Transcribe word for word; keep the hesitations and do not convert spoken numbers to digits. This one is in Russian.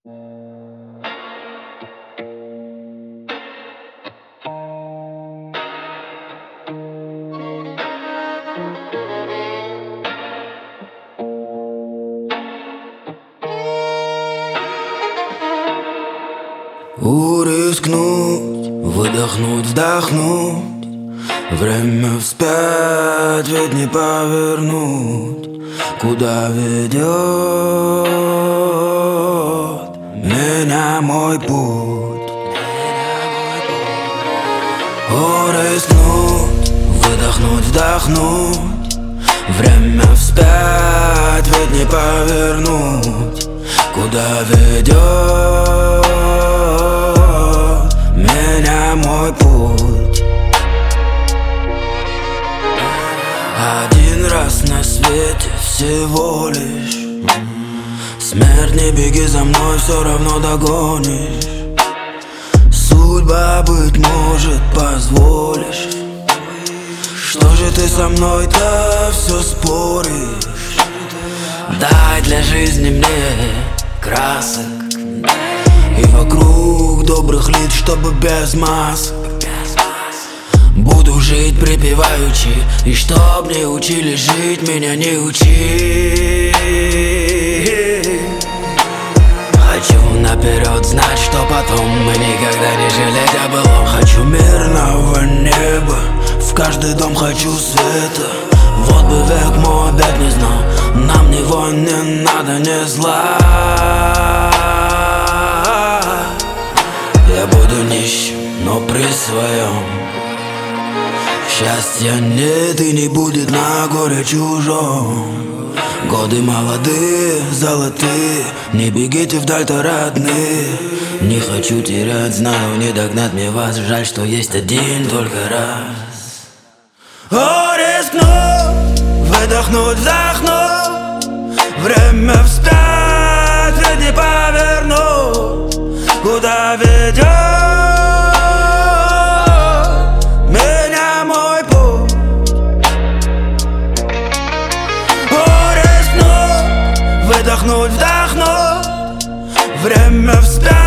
Урискнуть, выдохнуть, вдохнуть. Время вспять, ведь не повернуть. Куда ведет меня мой путь? Урискнуть, выдохнуть, вдохнуть. Время вспять, ведь не повернуть. Куда ведет меня мой путь? Один раз на свете всего лишь. Смерть, не беги за мной, все равно догонишь. Судьба, быть может, позволишь. Что же ты со мной-то все споришь? Дай для жизни мне красок и вокруг добрых лиц, чтобы без масок. Буду жить припеваючи, и чтоб не учили жить, меня не учи. Хочу наперед знать, что потом мы никогда не жалеть о былом. Хочу мирного неба, в каждый дом хочу света. Вот бы век мой опять не знал, нам ни войн не надо, ни зла. Я буду нищим, но при своем. Счастья нет и не будет на горе чужом. Годы молодые, золотые, не бегите вдаль-то, родные. Не хочу терять, знаю, не догнать мне вас. Жаль, что есть один только раз. О, рискнуть, выдохнуть, вдохнуть. Время вспять, ведь не повернуть. Куда ведет меня мой путь? О, рискнуть, выдохнуть, вдохнуть. Время вспять.